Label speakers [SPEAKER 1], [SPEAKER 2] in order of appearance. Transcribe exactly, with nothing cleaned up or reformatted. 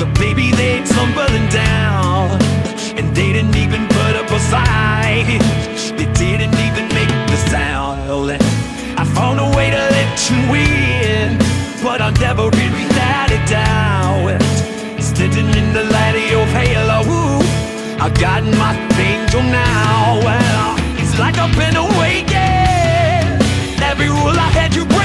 [SPEAKER 1] But baby, they tumbling down, and they didn't even put up a fight. They didn't even make the sound. I found a way to let you win, but I never really let it down. Standing in the light of your halo, I got my angel now. Well, it's like I've been awakened. Every rule I had you break.